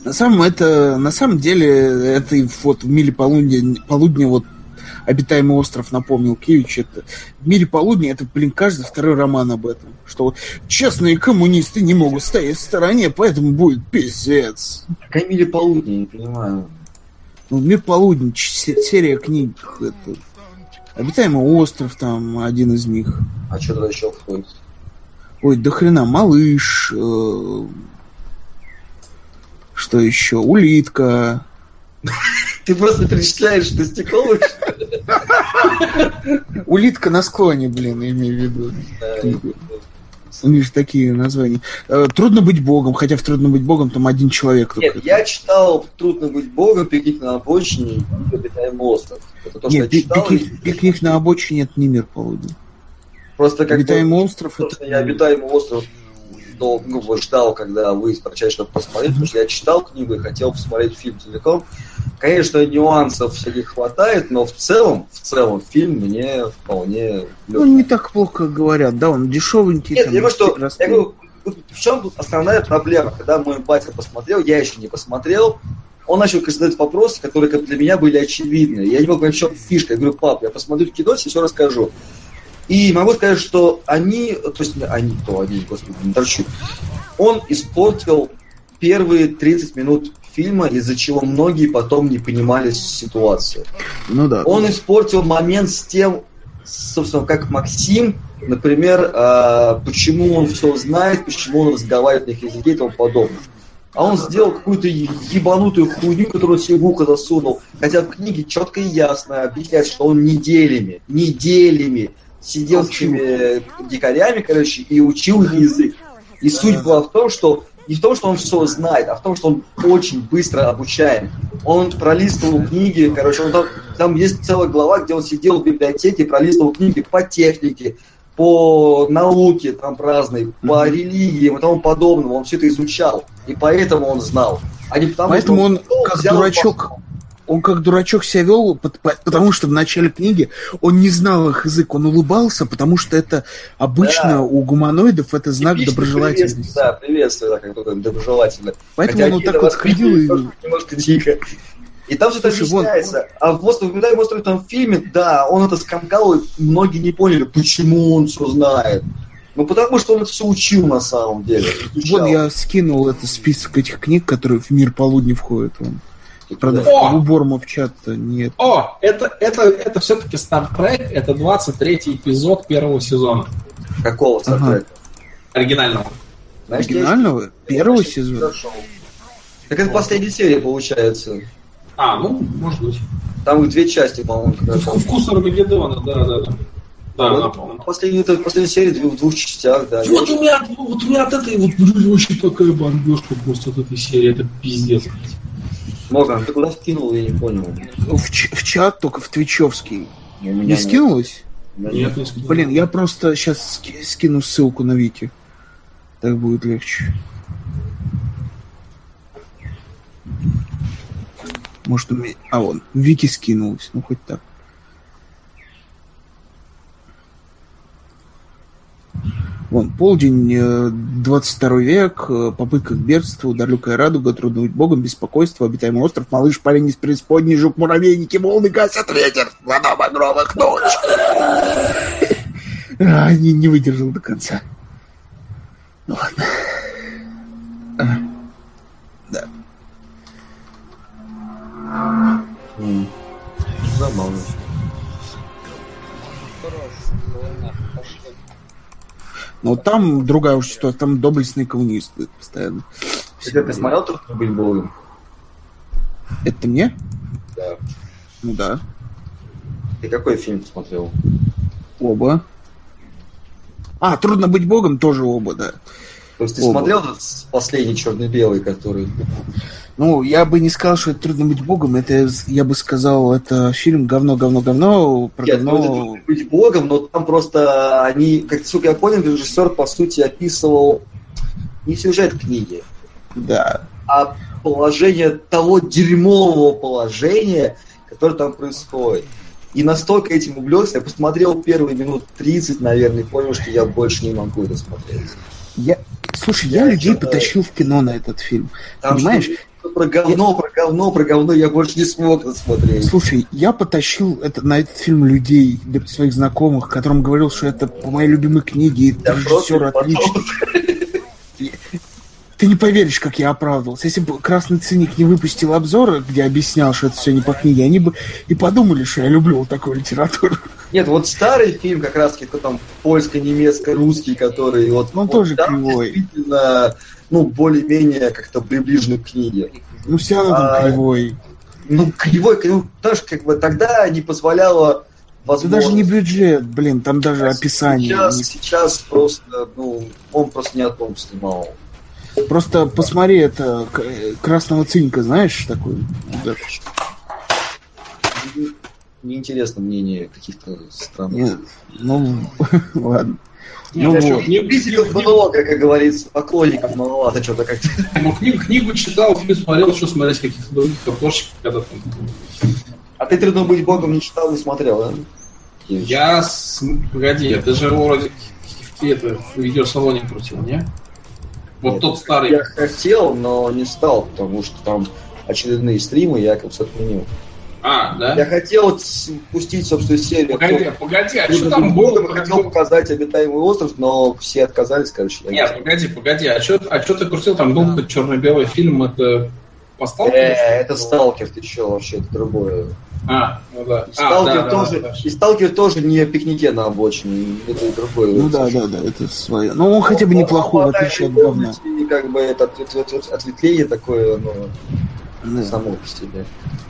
На самом деле, это вот в «Мире полудня» вот «Обитаемый остров» напомнил Кевич. Это в «Мире полудня» это, каждый второй роман об этом. Что вот честные коммунисты не могут стоять в стороне, поэтому будет пиздец. Какая «Мире полудня», не понимаю. Ну, «Мир полудня», серия книг. Это «Обитаемый остров», там один из них. А что туда еще входит? Ой, до хрена, «Малыш», что еще? «Улитка». Ты просто перечисляешь, что стекловых? «Улитка на склоне», имею в виду. У них же такие названия. «Трудно быть богом», хотя в «Трудно быть богом» там один человек. Нет, я читал «Трудно быть богом», «Пикник на обочине» и «Обитаемый остров». Это то, нет, что я читал. «Пикник на обочине» — это не «Мир полудня». Просто как «Обитаемый остров» — это... Я «Обитаемый остров» ждал, когда вы прочитаете, чтобы посмотреть, потому что я читал книгу и хотел посмотреть фильм целиком. Конечно, нюансов всяких хватает, но в целом фильм мне вполне... Ну, не так плохо говорят, да, он дешевенький. Нет, я говорю, в чем тут основная проблема? Когда мой батя посмотрел, я еще не посмотрел, он начал задать вопросы, которые для меня были очевидны. Я не мог понять, в чем фишка. Я говорю: пап, я посмотрю кино, тебе все расскажу. И могу сказать, что господи, не торчу. Он испортил первые 30 минут фильма, из-за чего многие потом не понимали ситуацию. Ну да. Он испортил момент с тем, собственно, как Максим, например, почему он все знает, почему он разговаривает на их языке и тому подобное. А он сделал какую-то ебанутую хуйню, которую себе в ухо засунул. Хотя в книге четко и ясно объясняет, что он неделями сидел с этими дикарями, и учил их язык. И суть была в том, что не в том, что он все знает, а в том, что он очень быстро обучаем. Он пролистывал книги, там есть целая глава, где он сидел в библиотеке, пролистывал книги по технике, по науке там разной, по религии и тому подобному. Он все это изучал, и поэтому он знал. А не потому, поэтому что он как дурачок... Он как дурачок себя вел, потому что в начале книги он не знал их язык, он улыбался, потому что это обычно у гуманоидов это знак доброжелательности. Да, приветствую, как только доброжелательно. Поэтому он вот так вот ходил и... Немножко дико. И там все это объясняется. А в «Обитаемом острове» там в фильме, да, он это скомкал, и многие не поняли, почему он все знает. Ну, потому что он это все учил на самом деле. Вот я скинул этот список этих книг, которые в «Мир полудня» входят. Правда, в уборму в чат-то нет. Это все-таки Стартрек, это 23-й эпизод первого сезона. Какого Стартрека? Оригинального. Оригинального? Первого сезона? Так это последняя серия, получается. Может быть. Там их 2 части, по-моему. Вкус Армагеддона, да. Да, последняя серия в 2 частях, да. Вот у меня от этой очень такая бомбежка просто от этой серии, это пиздец. Морган, ты куда скинул, я не понял. В чат, только в твичевский. Не скинулось? Нет, не скинулось. Блин, я просто сейчас скину ссылку на Вики. Так будет легче. Может, у меня... вон, Вики скинулась. Ну, хоть так. Вон, полдень, 22 век, попытка к бегству, далекая радуга, трудно быть богом, беспокойство, обитаемый остров, малыш, парень из преисподней, жук, муравейники, волны гасят ветер, вода багровых ночь. Не выдержал до конца. Ну ладно. Да. Забавно. Но там другая уж ситуация, там доблестные коммунисты постоянно. Ты смотрел «Трудно быть богом»? Это мне? Да. Ну да. Ты какой фильм смотрел? Оба. «Трудно быть богом» тоже оба, да. То есть ты смотрел этот последний черно-белый, который... Ну, я бы не сказал, что это «Трудно быть богом», это, я бы сказал, это фильм говно, про Нет, говно. Трудно быть богом, но там просто они, как сколько я понял, режиссер, по сути, описывал не сюжет книги, да, а положение того дерьмового положения, которое там происходит. И настолько этим увлекся, я посмотрел первые минут 30, наверное, и понял, что я больше не могу это смотреть. Слушай, я людей потащил в кино на этот фильм. Там понимаешь? Про говно я больше не смог смотреть. Слушай, я потащил на этот фильм людей, своих знакомых, которым говорил, что это по моей любимой книге, и режиссер отличный. Ты не поверишь, как я оправдывался. Если бы «Красный циник» не выпустил обзора, где объяснял, что это все не по книге, они бы и подумали, что я люблю вот такую литературу. Нет, вот старый фильм, как раз-таки, там польско-немецко-русский, который вот... Он тоже кривой. Действительно, более-менее как-то приближен к книге. Все равно там кривой. Кривой, даже тогда не позволяло возможно. Это даже не бюджет, там даже описание. Сейчас просто, он просто не о том снимал. Просто посмотри, это «Красного циника», знаешь, такой? Да. Неинтересно мнение каких-то странных. Нет, ладно. Критиков много, как говорится, поклонников маловато что-то как-то. Книгу читал, фильм смотрел, что смотреть каких-то других обложек, когда там... А ты «Трудно быть богом» не читал, не смотрел, да? Погоди, ты же его вроде в видеосалоне крутил, не? Вот тот старый. Я хотел, но не стал, потому что там очередные стримы я как-то отменил. Да? Я хотел пустить, собственно, серию. Погоди, а что там было? Хотел показать «Обитаемый остров», но все отказались, короче. Нет, погоди, а что ты крутил? Там был черно-белый фильм, это по «Сталкеру»? Это «Сталкер», ты что, вообще, это другое. Да. И «Сталкер» тоже не о пикнике на обочине, это другое. Да, это свое. Он хотя бы неплохой, в отличие от говна. Как бы это ответвление такое, само по себе.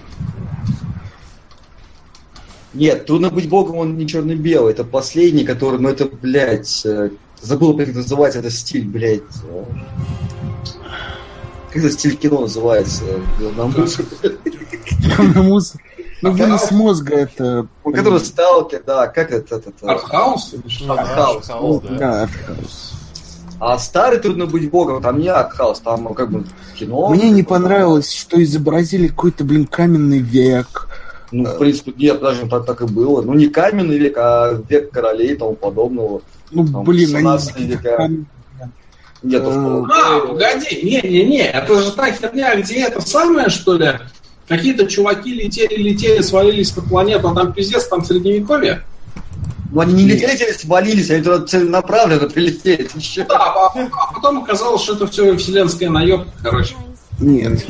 Нет, «Трудно быть богом», он не черно-белый, это последний, который, это, забыл, как это называется, это стиль, как это стиль кино называется? Говномусор. Вынос мозга это... Который «Сталкер», да, как это? Артхаус? Артхаус, да. Артхаус. А старый «Трудно быть богом», там не артхаус, там кино. Мне не понравилось, что изобразили какой-то, каменный век. В принципе, нет, даже так и было. Не каменный век, а век королей и тому подобного. Они... века. Нет, погоди, не, это же та херня, где это самое, что ли? Какие-то чуваки летели, свалились на планету, а там пиздец, там средневековье? Они не летели, свалились, они туда целенаправленно прилетели. Да, а потом оказалось, что это все вселенская наебка, короче. Нет.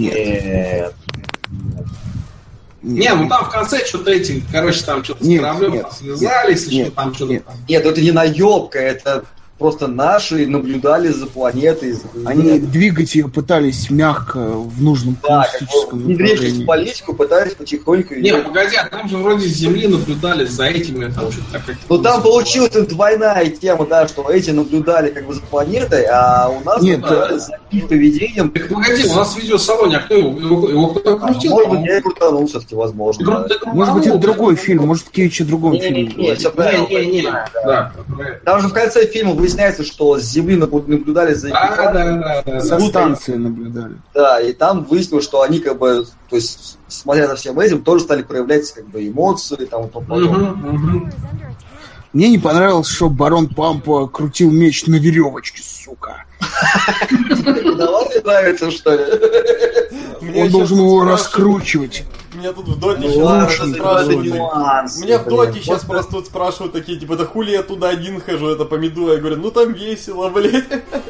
Там в конце что-то там что-то с кораблем связались, или что там что-то. Нет, это не наебка, это просто наши наблюдали за планетой. Они двигать ее пытались мягко в нужном политическом внедрить в политику, пытались потихоньку... Погоди, а там же вроде с Земли наблюдали за этими, там что-то такое. Там получилась двойная тема, что эти наблюдали за планетой, а у нас наблюдали за их поведением. Погоди, у нас в видеосалоне, а кто его кто-то крутил? Может быть, я и крутанул все-таки, возможно. Может быть, это другой фильм, может, Кевич о другом фильме. Не. Там же в конце фильма выясняется, что с Земли наблюдали за экипажем. Со станции наблюдали. Да, и там выяснилось, что они то есть, смотря за всем этим, тоже стали проявлять эмоции и тому подобное. Мне не понравилось, что барон Пампа крутил меч на веревочке, сука. Давай мне нравится, что ли? Он должен его раскручивать. Меня тут в доте сейчас спрашивают. Меня в доте сейчас просто тут спрашивают такие, да хули я туда один хожу, это помидура. Я говорю, там весело, блядь.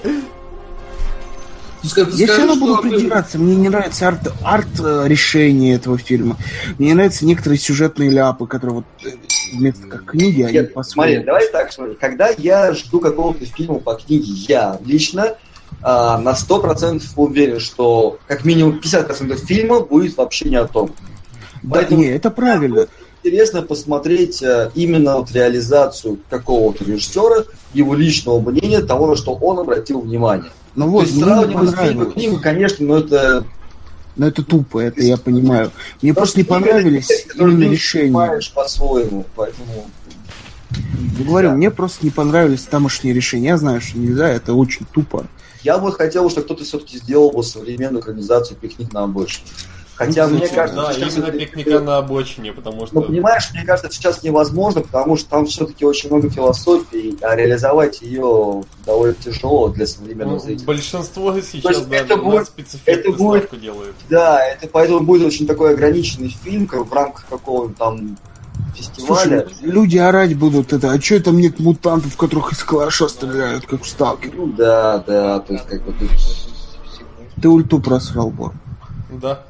Я все равно буду придираться. Мне не нравится арт-решение этого фильма. Мне не нравятся некоторые сюжетные ляпы, которые вместо как книги, они по-своему. Смотри, давай так, смотри. Когда я жду какого-то фильма по книге, я лично на 100% уверен, что как минимум 50% фильма будет вообще не о том. Поэтому это правильно. Интересно посмотреть именно реализацию какого-то режиссера, его личного мнения, того, на что он обратил внимание. То есть сравнивать с фильмом, конечно, но это... Но это тупо, это я понимаю. Мне просто не понравились именно решения. По-своему, поэтому... Говорю, мне просто не понравились тамошние решения. Я знаю, что нельзя, это очень тупо. Я бы хотел, чтобы кто-то все-таки сделал бы современную экранизацию «Пикник на обочине». Хотя, мне кажется... Да, именно пикника на обочине, потому что... Ну, понимаешь, мне кажется, это сейчас невозможно, потому что там все-таки очень много философии, а реализовать ее довольно тяжело для современного зрителя. Большинство сейчас это будет, делают. Да, это поэтому будет очень такой ограниченный фильм, как в рамках какого-то там фестиваля. Слушай, люди орать будут это, а что там нет мутантов, которых из калаша стреляют, как в Сталкере? Ну да, то есть как бы... Ты ульту просрал, Бор. Да.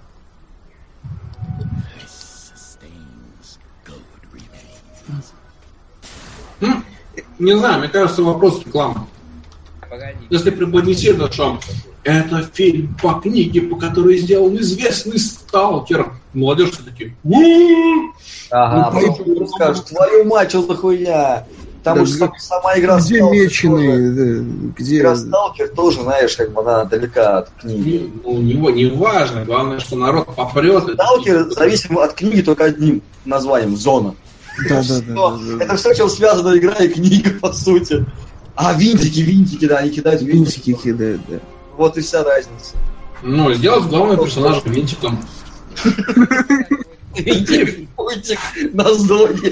Не знаю, мне кажется, вопрос рекламы. Если преподнести это, что это фильм по книге, по которой сделан известный сталкер, молодежь все-таки Ага, потом скажут, твою мать, что за хуйня? Потому что сама игра где меченые, где... Игра Сталкер тоже, знаешь, как бы она далека от книги. Ну, не важно, главное, что народ попрет. Сталкер зависим от книги только одним названием — Зона. Да. Это все, чем связана игра и книга, по сути. А винтики, да, они кидают винтики. Винтики кидают, да. Вот и вся разница. Ну, сделать главного персонажа винтиком. Винтик на зоне.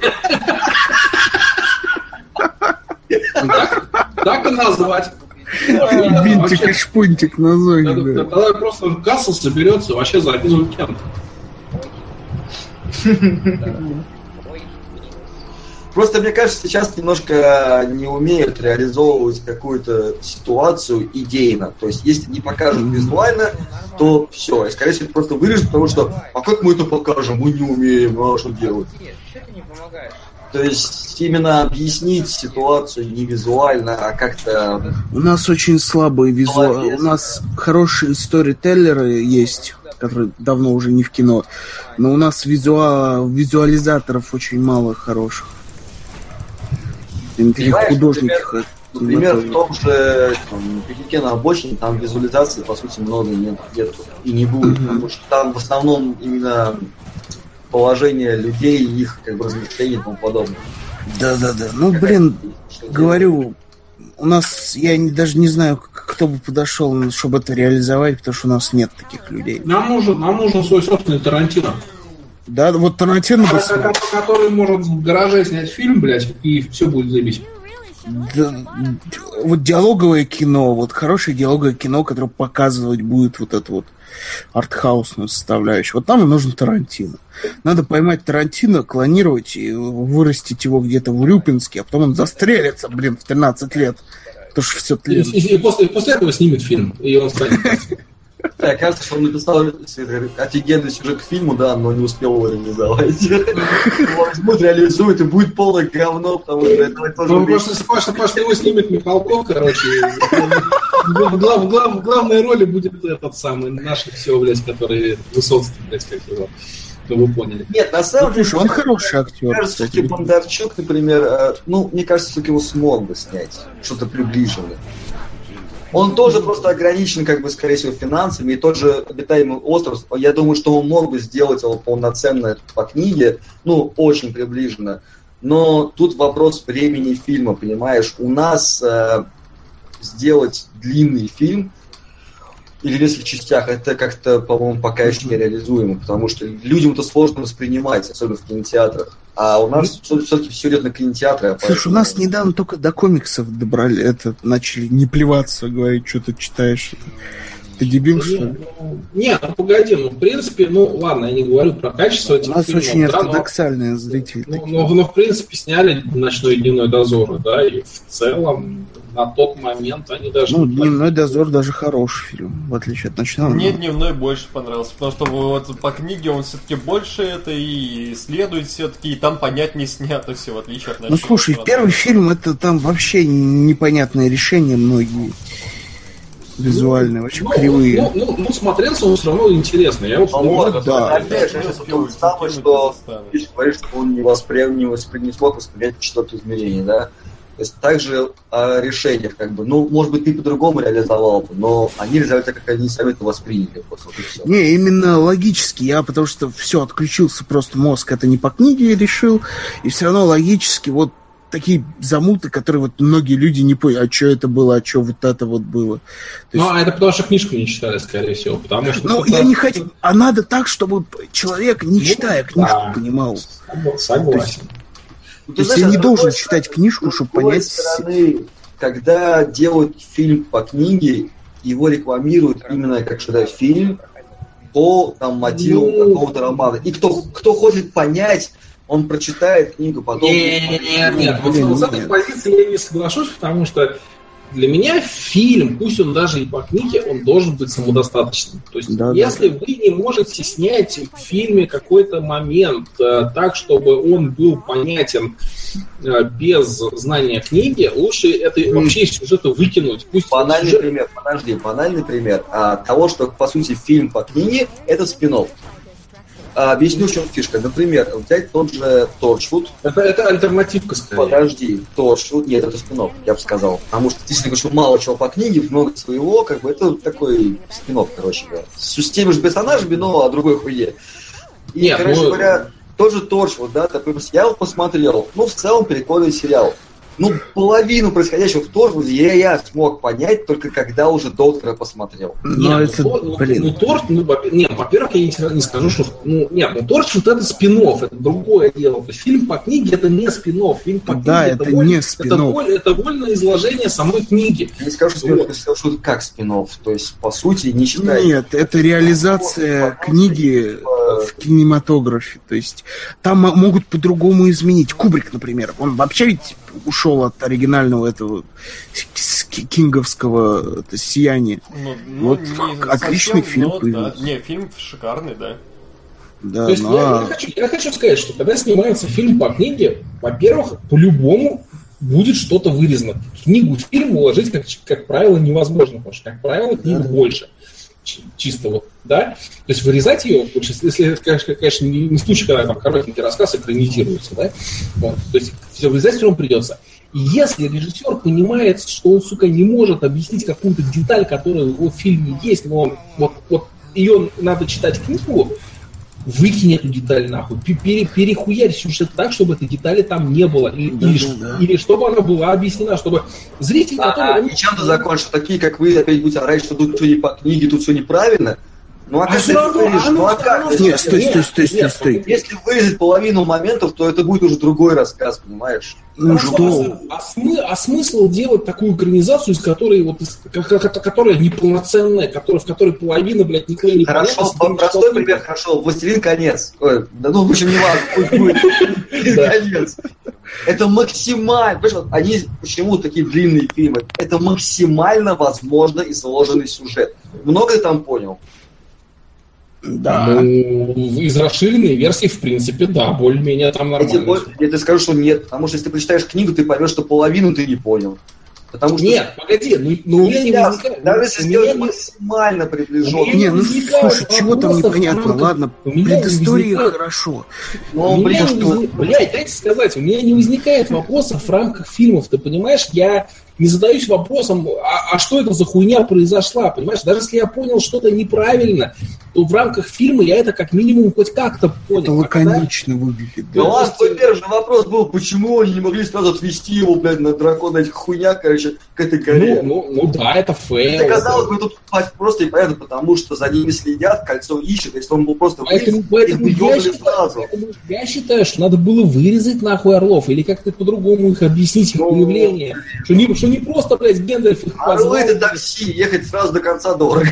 Так и назвать. Винтик и шпунтик на зоне, да. Тогда просто касса соберется вообще за один уикенд. Просто, мне кажется, сейчас немножко не умеют реализовывать какую-то ситуацию идейно. То есть, если не покажут визуально, то все. И, скорее всего, просто вырежут, потому что, а как мы это покажем? Мы не умеем, а что делать? То есть, именно объяснить ситуацию не визуально, а как-то... У нас очень слабые визуалы. У нас хорошие сторителлеры есть, которые давно уже не в кино. Но у нас визуализаторов очень мало хороших. Таких художников. Например, в том же «Пикнике на обочине» там визуализации, по сути, много нет и не будет, потому что там в основном именно положение людей, их как бы размышления и тому подобное. Да. Ну, блин, говорю, у нас, я даже не знаю, кто бы подошел, чтобы это реализовать, потому что у нас нет таких людей. Нам нужен свой собственный Тарантино. Да, вот Тарантино... Который может в гараже снять фильм, блядь, и все будет заебись. Да, вот диалоговое кино, вот хорошее диалоговое кино, которое показывать будет вот эту вот артхаусную составляющую. Вот нам и нужен Тарантино. Надо поймать Тарантино, клонировать и вырастить его где-то в Урюпинске, а потом он застрелится, блин, в 13 лет. Потому что все тлен. И после этого снимет фильм, и он станет... Да, кажется, что он написал офигенный сюжет к фильму, да, но не успел его реализовать. Его возьмут, реализуют, и будет полное говно, потому что это тоже... Ну, просто его снимет Михалков, короче. В главной роли будет этот самый, наш все, блядь, который Высоцкий, блядь, как его. Вы поняли. Нет, на самом деле... Он хороший актер. Мне кажется, что Бондарчук, например, мне кажется, что его смог бы снять что-то приближенное. Он тоже просто ограничен, как бы, скорее всего, финансами, и тот же «Обитаемый остров», я думаю, что он мог бы сделать его полноценно по книге, очень приближенно. Но тут вопрос времени фильма, понимаешь? У нас сделать длинный фильм или в нескольких частях, это как-то, по-моему, пока еще не реализуемо, потому что людям это сложно воспринимать, особенно в кинотеатрах. А у нас все-таки все идет на кинотеатры. Слушай, у нас недавно только до комиксов добрали, начали не плеваться, говорить, что ты читаешь. Ты дебил, что ли? Нет, погоди, в принципе, ладно, я не говорю про качество этих фильмов. У нас очень ортодоксальные зрители. Но, в принципе, сняли «Ночной и дневной дозор», да, и в целом на тот момент они даже... «Дневной дозор» даже хороший фильм, в отличие от «Ночного». Мне «Дневной» больше понравился, потому что вот по книге он все-таки больше это и исследует все-таки, и там понятнее снято все, в отличие от «Ночного». Слушай, первый фильм, это там вообще непонятное решение многие. Визуальные, очень кривые. Смотрелся он все равно интересно. Я вот да. Опять же, самое, что ты говоришь, что он не смог воспринять что-то измерение, да? То есть также о решениях, как бы, может быть, ты по-другому реализовал бы, но они реализовали так, как они сами это восприняли. Не, именно логически, потому что все, отключился просто мозг, это не по книге решил, и все равно логически, вот такие замуты, которые вот многие люди не поняли, а что это было, а что вот это вот было. То есть... это потому что книжку не читали, скорее всего, потому что... Ну, я не хочу... А надо так, чтобы человек, не читая книжку, понимал. Согласен. То есть я не должен читать книжку, чтобы понять... С другой стороны, когда делают фильм по книге, его рекламируют именно как что-то фильм по там, мотиву какого-то романа. И кто хочет понять, он прочитает книгу, потом... Нет. Вот с этой позиции я не соглашусь, потому что для меня фильм, пусть он даже и по книге, он должен быть самодостаточным. То есть, если вы не можете снять в фильме какой-то момент так, чтобы он был понятен без знания книги, лучше это вообще из сюжета выкинуть. Пусть банальный пример того, что, по сути, фильм по книге — это спин-офф. Объясню, в чем фишка. Например, взять тот же Торчвуд. Это альтернативка, скорее. Подожди, Торчвуд, нет, это спин-офф, я бы сказал. Потому что действительно мало чего по книге, много своего, как бы это такой спин-офф, короче говоря. С теми же персонажами, но о другой хуйне. И, говоря, тот же Торчвуд, да, такой, я его посмотрел. Ну, в целом, прикольный сериал. Ну, половину происходящего в Торчвуде я смог понять только когда уже Доктора посмотрел. Во-первых, я не скажу, что... Торчвуд — это спин-офф, это другое дело. То есть фильм по книге — это не спин-офф. Фильм по книге это не спин-офф. Это вольное изложение самой книги. Я не скажу, что это как спин-офф. То есть, по сути, не считаю... Нет, это реализация книги в кинематографе. То есть, там могут по-другому изменить. Кубрик, например, он вообще ведь ушел от оригинального этого кинговского сияния. Отличный фильм появился. Не, фильм шикарный, да. То есть я хочу сказать, что когда снимается фильм по книге, во-первых, по-любому будет что-то вырезано. Книгу в фильм уложить, как правило, невозможно, потому что, как правило, книгу больше. Чисто вот, да? То есть вырезать ее, если, конечно, не случай, когда там коротенький рассказ экранизируется, да? Вот. То есть все вырезать все равно придется. И если режиссер понимает, что он, сука, не может объяснить какую-то деталь, которая в его фильме есть, но вот ее надо читать книгу, выкинь эту деталь нахуй, перехуярь сюжет так, чтобы этой детали там не было, или чтобы она была объяснена, чтобы зритель, который... И чем ты закончишь? Такие, как вы, опять будете орать, что тут все не по книге, тут все неправильно. Ну а как ты вырежешь? Нет, стой. Если вырезать половину моментов, то это будет уже другой рассказ, понимаешь? Ну что? А смысл делать такую экранизацию, из которой которая неполноценная, в которой половина, блядь, никто не понимает? Хорошо, простой пример, хорошо. «Властелин колец». В общем, не важно, пусть будет «Властелин колец». Это максимально... Они почему такие длинные фильмы? Это максимально возможно изложенный сюжет. Много ты там понял? Да. Из расширенной версии, в принципе, да, более-менее там нормально. Я тебе скажу, что нет, потому что если ты прочитаешь книгу, ты поймешь, что половину ты не понял. Потому что... Нет, погоди, у меня не возникает... Даже если сделать максимально приближенно... Слушай, чего там непонятно, ладно, предыстория хорошо. Блядь, дайте сказать, у меня не возникает вопросов в рамках фильмов, ты понимаешь, я не задаюсь вопросом, а что это за хуйня произошла, понимаешь? Даже если я понял что-то неправильно, то в рамках фильма я это как минимум хоть как-то понял. Это лаконично выглядит. Да, у вас твой первый вопрос был, почему они не могли сразу отвести его, блядь, на дракона этих хуйня, короче, к этой горе. Ну да, это фейл. Это казалось бы, тут просто и понятно, потому что за ними следят, кольцо ищет, если он был просто сразу. Я считаю, что надо было вырезать нахуй орлов, или как-то по-другому их объяснить, их появление. Что не просто, блядь, Гэндальф их позвал. Орлы — это такси, ехать сразу до конца дорого.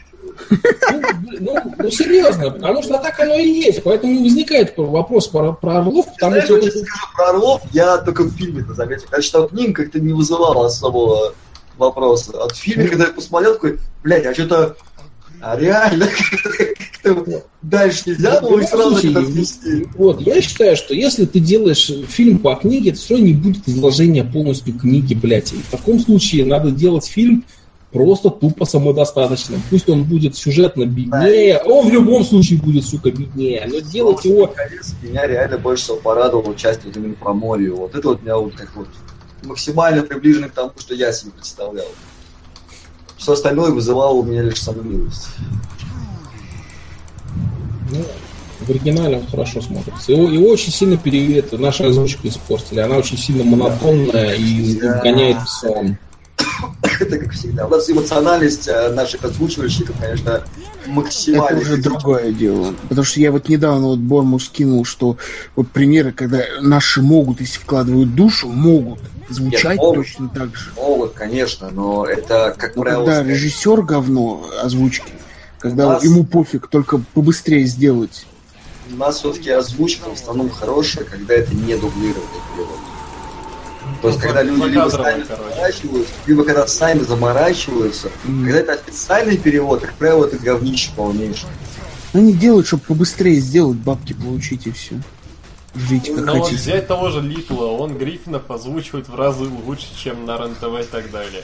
Ну, серьезно, потому что так оно и есть. Поэтому не возникает вопрос про орлов, потому что... Если скажу про орлов, я только в фильме-то заметил. Когда читал книгу, как-то не вызывало особого вопроса. От фильма, когда я посмотрел, такой, блядь, а что-то... А реально, дальше нельзя было их сразу отвести. Вот, я считаю, что если ты делаешь фильм по книге, это все равно не будет изложения полностью книги, блядь. И в таком случае надо делать фильм просто тупо самодостаточным. Пусть он будет сюжетно беднее, он в любом случае будет, сука, беднее. Но делать его... Меня реально больше всего порадовало участие именно про море. Вот это вот меня вот как вот максимально приближено к тому, что я себе представлял. Все остальное вызывало у меня лишь сонливость. В оригинале он хорошо смотрится. Его очень сильно наша озвучка испортили. Она очень сильно монотонная и гоняет в сон. Это как всегда. У нас эмоциональность наших озвучивальщиков, конечно, максимальная. Это уже другое дело. Потому что я вот недавно Борму скинул, что вот примеры, когда наши могут, если вкладывают душу, могут звучать точно так же. Могут, конечно, но это, как правило... Когда режиссер говно озвучки, когда ему пофиг, только побыстрее сделать. У нас все-таки озвучка в основном хорошая, когда это не дублированный перевод. То есть, когда люди либо когда сами заморачиваются, когда это официальный перевод, как правило, это говнище полнейшее. Они делают, чтобы побыстрее сделать, бабки получить и все. Жить как хотите. Вот взять того же Литла, он Гриффинов озвучивает в разы лучше, чем на РЕН-ТВ и так далее.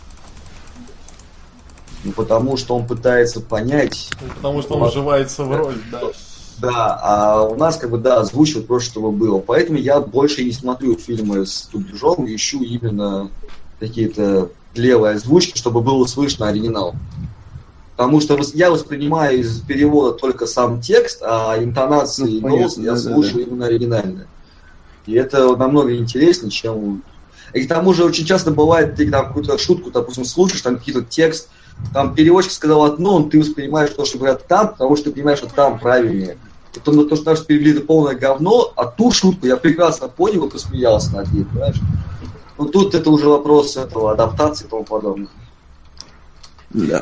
Ну, потому что он пытается понять... Потому что он вживается в роль, да. Да, а у нас озвучивают просто, чтобы было. Поэтому я больше не смотрю фильмы с дубляжом, ищу именно какие-то левые озвучки, чтобы было слышно оригинал. Потому что я воспринимаю из перевода только сам текст, а интонации и голос я слушаю именно оригинально. И это намного интереснее, чем... И к тому же очень часто бывает, ты там какую-то шутку, допустим, слушаешь, там какой-то текст, там переводчик сказал одно, ты воспринимаешь то, что говорят там, потому что ты понимаешь, что там правильнее. То, что наши перевели, это полное говно, а ту шутку я прекрасно понял и посмеялся над ней, понимаешь? Ну тут это уже вопрос этого адаптации и тому подобное. Да.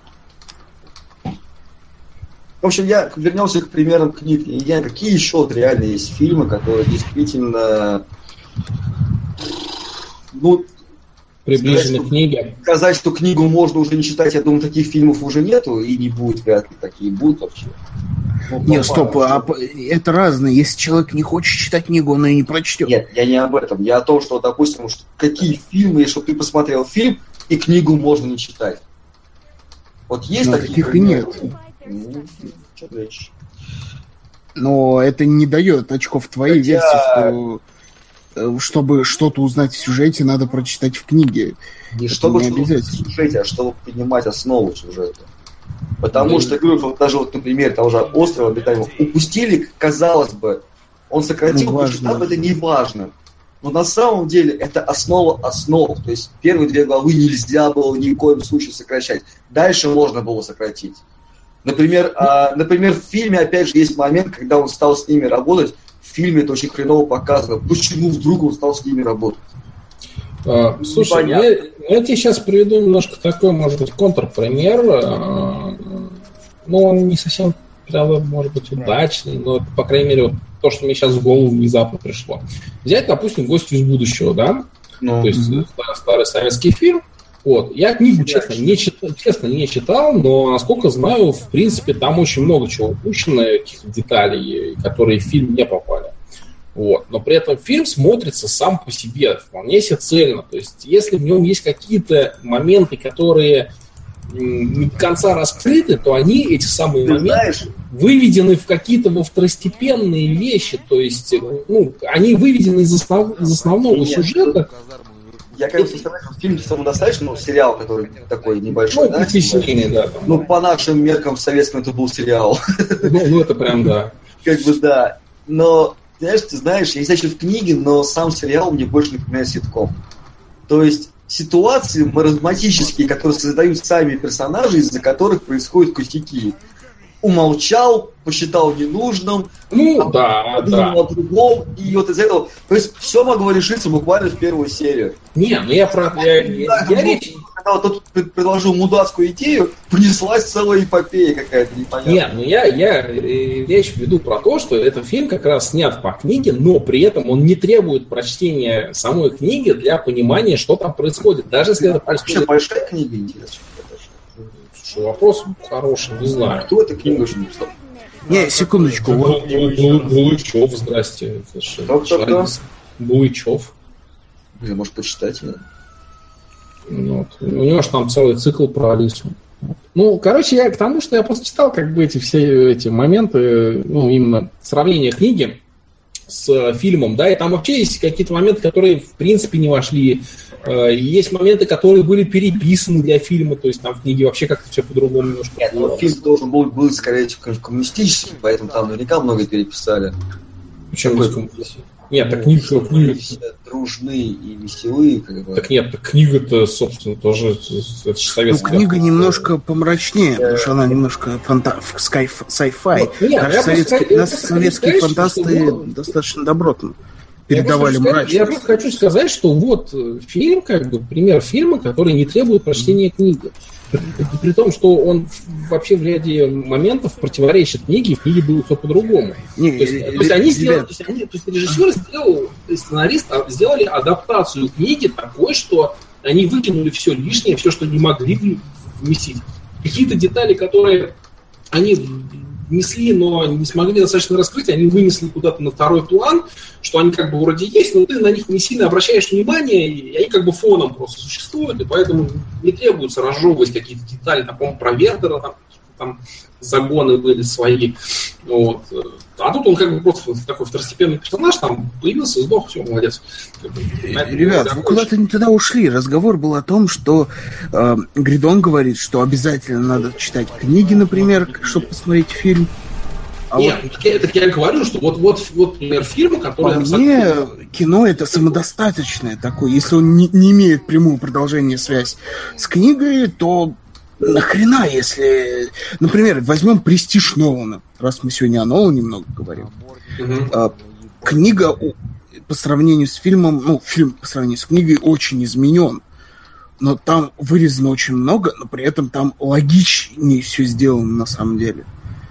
В общем, я вернемся к примерам книг. Какие еще вот реально есть фильмы, которые действительно... приближены к книге. Сказать, что книгу можно уже не читать, я думаю, таких фильмов уже нету, и не будет, вряд ли такие будут вообще. Нет, стоп, это разное. Если человек не хочет читать книгу, он ее не прочтет. Нет, я не об этом. Я о том, что, допустим, какие фильмы, чтобы ты посмотрел фильм, и книгу можно не читать. Вот есть таких и нет. Но это не дает очков твоей версии, что чтобы что-то узнать в сюжете, надо прочитать в книге. Не чтобы что-то узнать в сюжете, а чтобы понимать основу сюжета. Потому что, говорю, даже вот, например, того же «Острова обитаемого» упустили, казалось бы, он сократил, потому что там это не важно. Но на самом деле это основа основ. То есть первые 2 главы нельзя было ни в коем случае сокращать. Дальше можно было сократить. Например, в фильме, опять же, есть момент, когда он стал с ними работать. В фильме это очень хреново показано. Почему вдруг он стал с ними работать? Слушай, я тебе сейчас приведу немножко такой, может быть, контрпример. Он не совсем, правда, может быть, удачный, но, по крайней мере, вот то, что мне сейчас в голову внезапно пришло. Взять, допустим, «Гости из будущего», да? То есть старый советский фильм. Вот. Я книгу, честно, не читал, но, насколько знаю, в принципе, там очень много чего упущено, каких-то деталей, которые в фильм не попали. Вот. Но при этом фильм смотрится сам по себе вполне себе цельно. То есть, если в нем есть какие-то моменты, которые не до конца раскрыты, то эти самые моменты, выведены в какие-то второстепенные вещи. То есть, они выведены из основного сюжета. Я, конечно, сказать, что фильм самодостаточный, сериал, который такой небольшой, да? По нашим меркам в советском это был сериал. Это прям, да. Да. Но, ты знаешь, я значит в книге, но сам сериал мне больше напоминает ситком. То есть ситуации маразматические, которые создают сами персонажи, из-за которых происходят косяки. Умолчал, посчитал ненужным, подумал о другом, и вот из этого... То есть все могло решиться буквально в первую серию. Когда тот предложил мудацкую идею, понеслась целая эпопея какая-то непонятная. Я речь веду про то, что этот фильм как раз снят по книге, но при этом он не требует прочтения самой книги для понимания, что там происходит. Даже если это происходит... Вообще большая книга, интересно. Вопрос хороший, не знаю. Кто эта книга уже написал? Не, секундочку. Булычев, здрасте. Булычев. Может, почитать ее? У него же там целый цикл про Алису. Я к тому, что я просто читал эти все эти моменты, именно сравнение книги с фильмом, да, и там вообще есть какие-то моменты, которые в принципе не вошли. Есть моменты, которые были переписаны для фильма, то есть там в книге вообще как-то все по-другому немножко. Нет, но фильм должен был быть, скорее всего, коммунистический, поэтому там наверняка много переписали. Почему коммунистический? Нет, так книга... Все дружные и веселые, как бы. Так нет, так книга-то, собственно, тоже это же советская. Ну, книга немножко помрачнее, потому что она немножко sci-fi. Советские фантасты достаточно добротно передавали мрачность. Я просто хочу сказать, что вот фильм, как бы, пример фильма, который не требует прочтения книги. При том, что он вообще в ряде моментов противоречит книге, и в книге было все по-другому. То есть режиссер сделал, сценарист сделали адаптацию книги такой, что они выкинули все лишнее, все, что не могли вместить. Какие-то детали, которые они внесли, но не смогли достаточно раскрыть, они вынесли куда-то на второй план, что они как бы вроде есть, но ты на них не сильно обращаешь внимание, и они как бы фоном просто существуют, и поэтому не требуется разжевывать какие-то детали, там, по-моему, про Вердера, там загоны были свои, вот. А тут он как бы просто такой второстепенный персонаж, там появился, сдох, все, молодец. Ребят, вы куда-то не туда ушли. Разговор был о том, что Гридон говорит, что обязательно надо читать книги, например, чтобы посмотреть фильм. Нет, так я говорю, что вот, например, фильмы, которые... По мне, кино это самодостаточное такое. Если он не имеет прямую продолжение связь с книгой, то нахрена, если... Например, возьмем «Престиж» Нолана, раз мы сегодня о Нолане много говорим. Книга по сравнению с фильмом, ну, фильм по сравнению с книгой очень изменен. Но там вырезано очень много, но при этом там логичнее все сделано на самом деле.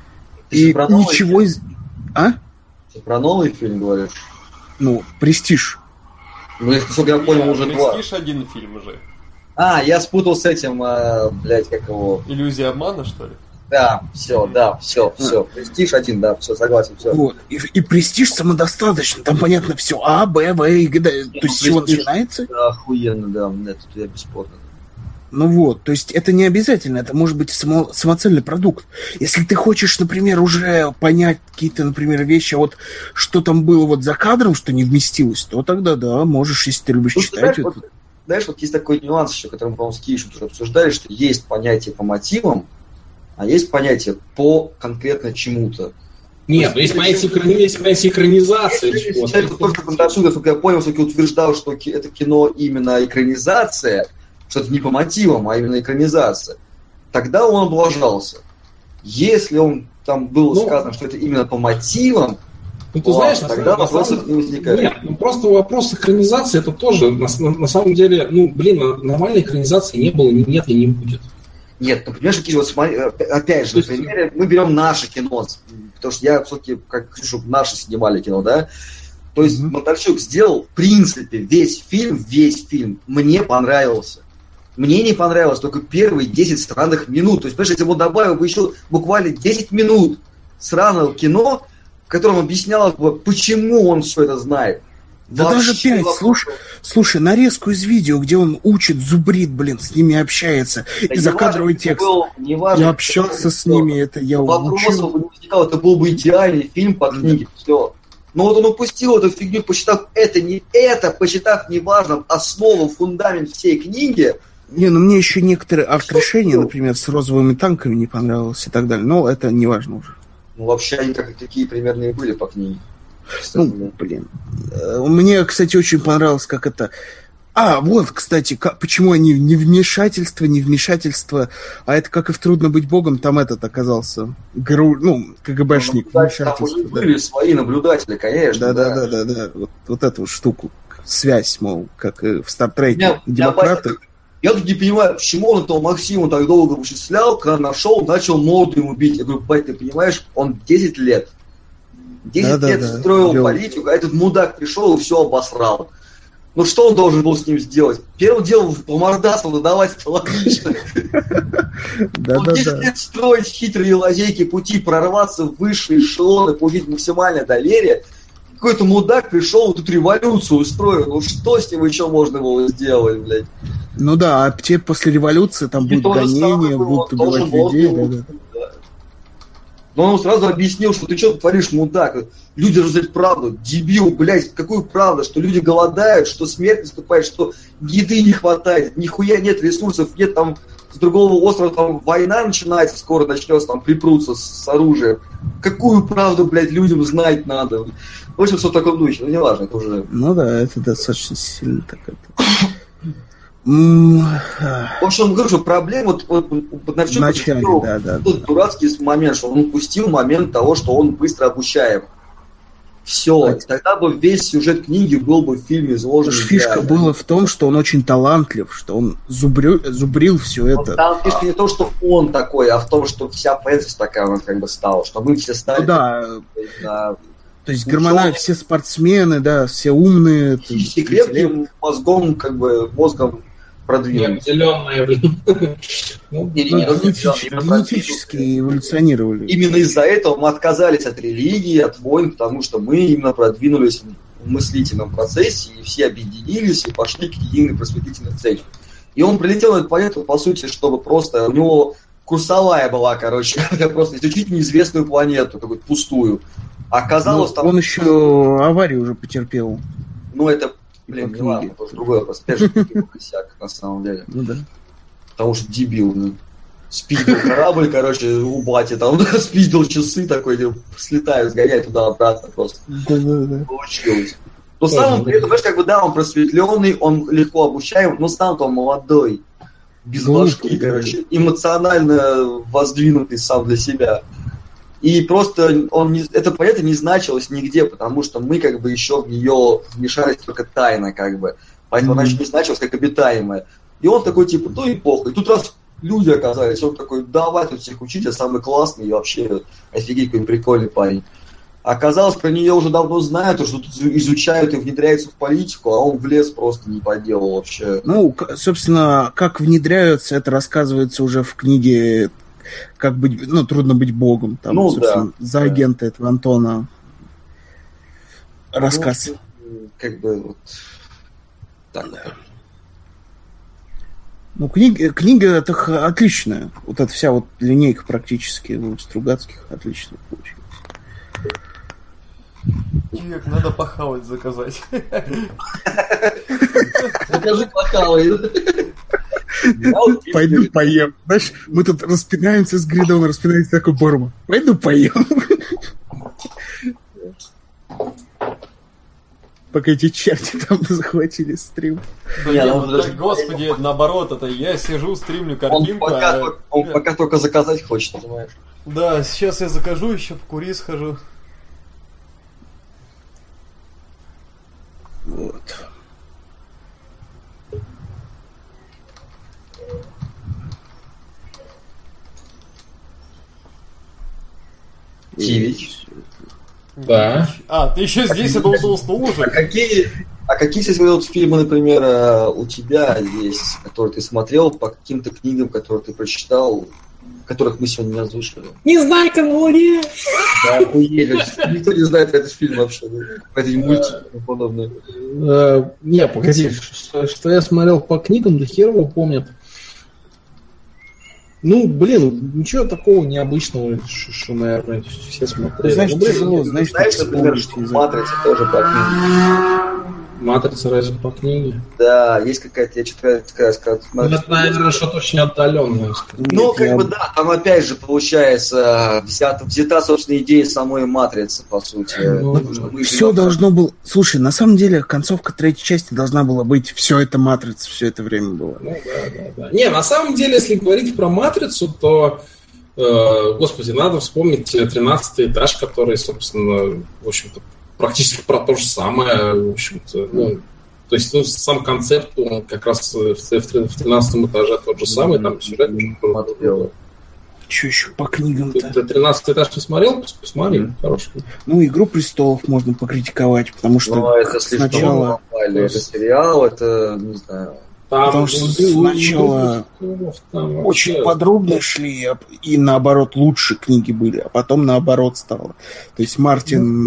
И ничего из... А? Ты про новый фильм говоришь? Ну, «Престиж». Ну, насколько я понял, уже два. «Престиж» один фильм уже. А, я спутал с этим, блядь, как его... «Иллюзия обмана», что ли? Да, все. «Престиж» один, да, все, согласен, все. Вот. И «Престиж» самодостаточно, там понятно все. А, Б, В, и Г. То есть с чего начинается? Да, охуенно, да, это я бесспорно. Ну вот, то есть это не обязательно, это может быть самоцельный продукт. Если ты хочешь, например, уже понять какие-то, например, вещи, вот что там было вот за кадром, что не вместилось, то тогда да, можешь, если ты любишь читать. Знаешь, вот есть такой нюанс еще, который мы, по-моему, с Киевичем уже обсуждали, что есть понятие по мотивам, а есть понятие по конкретно чему-то. Нет, есть понятие экранизации. Человек, насколько я понял, все-таки утверждал, что это кино именно экранизация, что это не по мотивам, а именно экранизация. Тогда он облажался. Если он там было сказано, что это именно по мотивам, ну, ты знаешь, тогда вопросов не возникает. Нет, ну просто вопрос экранизации, это тоже, на самом деле, нормальной экранизации не было, нет и не будет. Нет, ну понимаешь, вот смотри, опять же, например, мы берем наше кино, потому что я все-таки, как хочу, чтобы наши снимали кино, да, то есть Бондарчук сделал, в принципе, весь фильм мне понравился. Мне не понравилось только первые 10 странных минут. То есть, понимаешь, если бы он добавил бы еще буквально 10 минут странного кино, в котором объяснялось бы, почему он все это знает. Да вообще даже 5, слушай, нарезку из видео, где он учит, зубрит, с ними общается, да и закадровый текст. Я общался с ними, это я учил. Вопросов бы не возникало, это был бы идеальный фильм по книге, все. Но вот он упустил эту фигню, посчитав посчитав неважным основу, фундамент всей книги. Не, ну мне еще некоторые арт-решения, например, с розовыми танками не понравилось и так далее, но это не важно уже. Ну, вообще они такие примерно и были по книге. Ну, блин. Мне, кстати, очень понравилось, как это... А, вот, кстати, почему они не вмешательство, а это как и в «Трудно быть богом», там этот оказался, КГБшник. Там были свои наблюдатели, конечно. Да. Вот эту штуку, связь, мол, как и в «Стартреке», демократы. Я тут не понимаю, почему он этого Максима так долго вычислял, когда нашел, начал морду ему бить. Я говорю, бать, ты понимаешь, он 10 лет. 10 лет строил политику, а этот мудак пришел и все обосрал. Ну что он должен был с ним сделать? Первым делом по мордасу надавать, это логично. Он 10 лет строить хитрые лазейки пути, прорваться в высшие эшелоны, получить максимальное доверие. Какой-то мудак пришел, тут революцию устроил. Ну что с ним еще можно было сделать, блядь? Ну да, а те после революции там будут гонения, будут убивать людей. Но он сразу объяснил, что ты что творишь, мудак? Люди разузнают правду. Дебил, блядь, какую правду? Что люди голодают, что смерть наступает, что еды не хватает, нихуя нет ресурсов, нет там с другого острова там война начинается, скоро начнется, там припрутся с оружием. Какую правду, блядь, людям знать надо? В общем, все в таком духе, ну не важно, это уже... Ну да, это достаточно сильно так это... В общем, говорю, что проблема вот начале, тот дурацкий момент, что он упустил момент того, что он быстро обучаем. Все, тогда бы весь сюжет книги был бы в фильме изложен. Фишка была в том, что он очень талантлив, что он зубрил все это. Там фишка не то, что он такой, а в том, что вся пресса такая у нас как бы стала, что мы все стали... Ну да. То есть гормонально все спортсмены, да, все умные. Физически крепким мозгом, как бы, мозгом продвинулись. Зеленые, блин. Генетически эволюционировали. Именно из-за этого мы отказались от религии, от войн, потому что мы именно продвинулись в мыслительном процессе, и все объединились и пошли к единой просветительной цели. И он прилетел на эту планету, по сути, чтобы просто... У него курсовая была, короче, просто изучить неизвестную планету, какую-то пустую. Оказалось, там... Он еще аварию уже потерпел. Ну, это, блин, не ладно, это другой вопрос. Опять же, косяк, на самом деле. Ну да. Потому что дебил, ну. Спиздил корабль, короче, у бати, там спиздил часы такой, слетает, сгоняет туда-обратно просто. Да. Получилось. Но сам он, при этом, знаешь, как бы, да, он просветленный, он легко обучаем, но сам-то он молодой, без башки, короче, эмоционально воздвинутый сам для себя. И просто это понятие не значилось нигде, потому что мы как бы еще в нее вмешались только тайно, как бы. Поэтому она еще не значилась как обитаемая. И он такой, типа, ну и похуй. И тут раз люди оказались, он такой, давай тут всех учить, я самый классный и вообще офигеть, какой прикольный парень. Оказалось, про нее уже давно знают, что тут изучают и внедряются в политику, а он в лес просто не поделал вообще. Ну, собственно, как внедряются, это рассказывается уже в книге «Как быть, ну, трудно быть богом». Там, ну, собственно, да, за агента этого Антона рассказ. Ну, как бы вот так. Да. Ну, книга это отличная. Вот эта вся вот линейка практически у Стругацких отлично получилась. Чувак, надо похавать заказать. Закажи похавай. Пойду поем. Знаешь, мы тут распинаемся с Гридом, распинаемся такой Борма. Пойду поем. Пока эти черти там захватили стрим. Да господи, наоборот, это я сижу, стримлю картинку. Он пока только заказать хочет, понимаешь? Да, сейчас я закажу, еще покури схожу. Вот. Тивич. Да. Ты еще здесь, я должен уснул уже. А какие здесь вот фильмы, например, у тебя есть, которые ты смотрел по каким-то книгам, которые ты прочитал, которых мы сегодня не озвучили? «Незнайка на Луне». Да, охуеть. Никто не знает этот фильм вообще. Эти мультики и подобное. Не, погоди, что я смотрел по книгам, да хер его помнит. Ну, блин, ничего такого необычного, что, наверное, все смотрели. Знаешь, тяжело, знаешь, например, что «Матрица» тоже по книге. «Матрица» разве по книге? Да, есть какая-то, я что-то сказал. Это, наверное, что-то очень отдаленное. Ну, как бы, да, там опять же, получается, взята, собственно, идея самой «Матрицы», по сути. Все должно было... Слушай, на самом деле, концовка третьей части должна была быть «Все это «Матрица», все это время было. Ну, да. Не, на самом деле, если говорить про «Матрицу», то, господи, надо вспомнить 13-й этаж, который, собственно, в общем-то, практически про то же самое, в общем-то. Ну, то есть, сам концепт, он как раз в 13-м этаже тот же самый, там сюжет уже... Что еще по книгам-то? Ты 13-й этаж не смотрел? Посмотри, хороший. Ну, «Игру престолов» можно покритиковать, потому что это сначала... Это сериал, это, не знаю... Потому что сначала очень подробно шли, и наоборот лучше книги были, а потом наоборот стало. То есть Мартин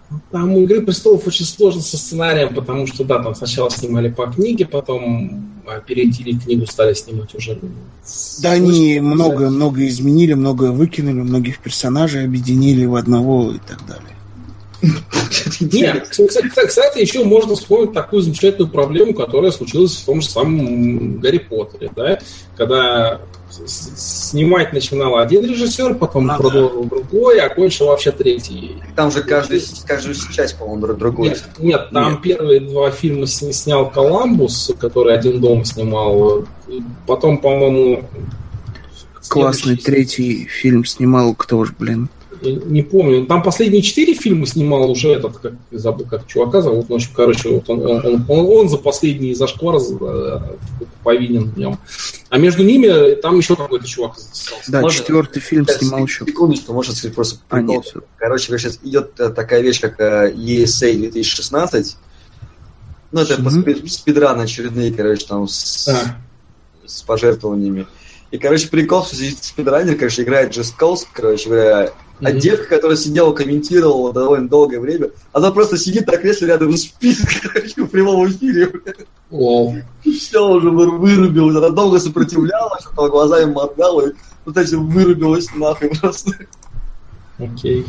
Там у «Игры престолов» очень сложно со сценарием, потому что, да, там сначала снимали по книге, потом перейти книгу, стали снимать уже. Да, они много изменили, многое выкинули, многих персонажей объединили в одного и так далее. Нет, кстати, еще можно вспомнить такую замечательную проблему, которая случилась в том же самом «Гарри Поттере», да, когда снимать начинал один режиссер, потом продолжил другой, а кончил вообще третий. Там же каждую часть, по-моему, другой. Нет, там первые 2 фильма снял Коламбус, который «Один дом» снимал. Потом, по-моему... Классный третий фильм снимал кто ж, блин? Не помню. Там последние 4 фильма снимал уже этот, забыл, как чувака зовут. Ну, в общем, короче, вот он за последний зашквар повинен в нем. А между ними там еще какой-то чувак записался. Да, 4-й фильм снимал еще. Секундочку, может сказать просто прикол. Короче, сейчас идет такая вещь, как ESA 2016. Ну, это спидраны очередные, короче, там с пожертвованиями. И, короче, прикол, что здесь спидранер, короче, играет Джесс Коулс, короче говоря. А девка, которая сидела, комментировала довольно долгое время, она просто сидит на кресле рядом и спит, короче, в прямом эфире. Все уже вырубилась. Она долго сопротивлялась, что глазами моргала, и вот этим вырубилась нахуй просто. Окей.